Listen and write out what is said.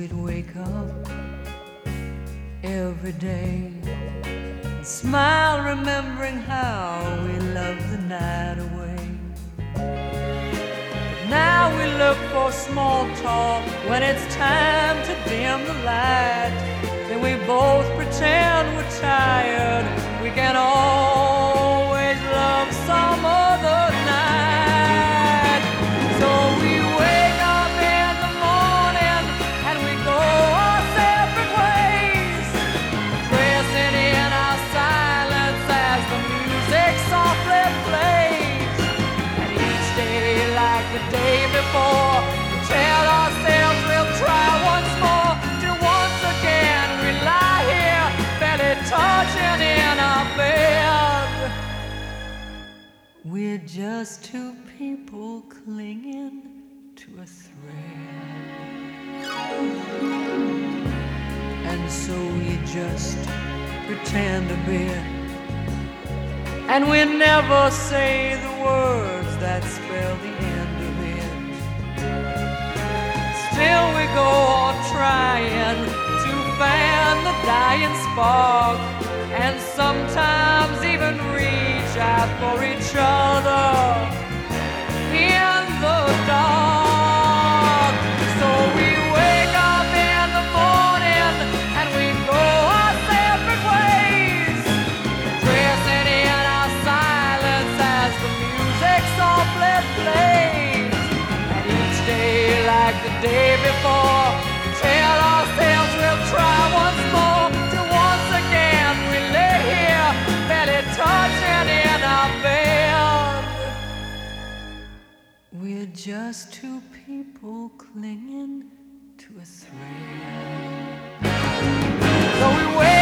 we'd wake up every day and smile, remembering how we loved the night away. But now we look for small talk when it's time to dim the light. Then we both pretend we're tired. We can always love some other night. So we wake up in the morning and we go our separate ways, dressing in our silence as the music softly plays. And each day, like the day before, we tell ourselves we'll try once more, till once again we lie here, barely touching in our bed. We're just two people clinging to a thread, and so we just pretend a bit, and we never say the words that spell the end of it. Still we go on trying to fan the dying spark, and sometimes even reach out for each other in the dark. So we wake up in the morning and we go our separate ways, dressing in our silence as the music softly plays. And each day, like the day before, we tell ourselves we'll try once more, till once again we lay here, barely touching in our bed. We're just two people clinging to a thread. So we wait.